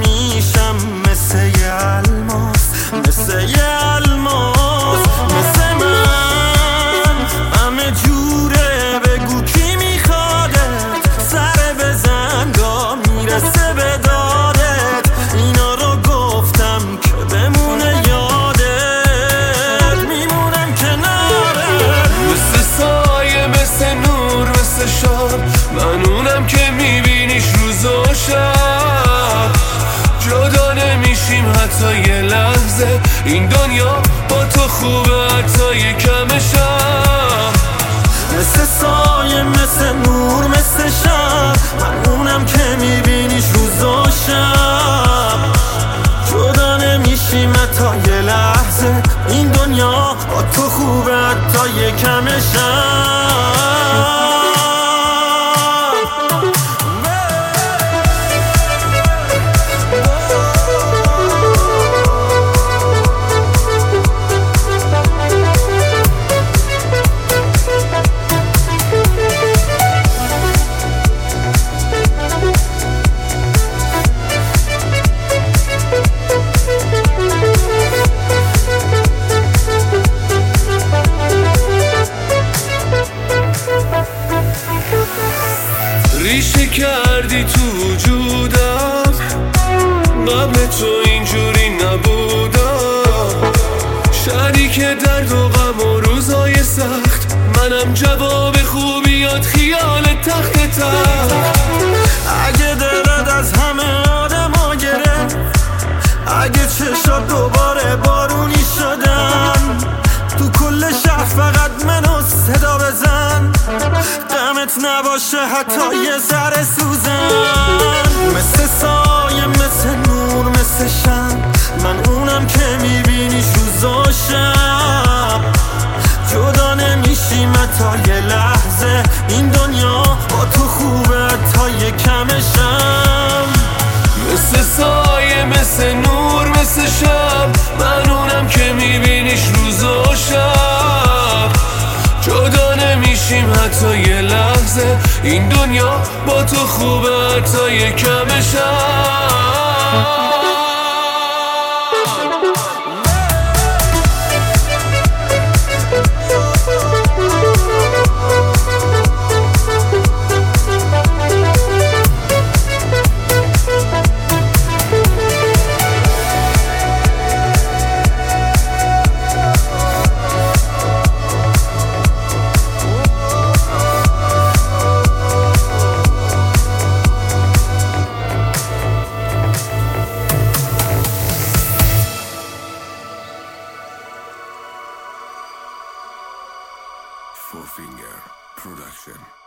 میشم مثل یه الماس، مثل یه الماس، مثل من همه جوره. بگو کی میخوادت، سر بزن گاه میرسه به دادت. اینا رو گفتم که بمونه یادت، میمونم کنارت. مثل سایه، مثل نور، مثل شب، من اونم که میبینیش روز و شب. جدا نمیشیم حتی یه لحظه، این دنیا با تو خوبه حتی یه کم شب. مثل سایه، مثل نور، مثل شب، من اونم که میبینیش روز و شب. جدا نمیشیم حتی یه لحظه، این دنیا با تو خوبه حتی یه کم شب. ریشه کردی تو وجودم، قبل تو اینجوری نبودم. شریک درد و غم و روزای سخت، منم جواب خوبیات خیال تخت تخت. اگه دلت از همه آدم ها گرفت، اگه چشات دوباره بارونی شدن، تو کل شهر فقط منو صدا بزن. دمت نباشه حتی یه ذره سوزن. مثل سایه، مثل نور، مثل شب، من اونم که میبینیش روز و شب. جدا نمیشیم حتی یه لحظه، این دنیا با تو خوبه حتی یه کم شب. مثل سایه، مثل نور، مثل شب، من اونم که میبینیش روز و شب. جدا نمیشیم حتی یه لحظه، این دنیا با تو خوبه حتی یه کم شب. Four Finger Production.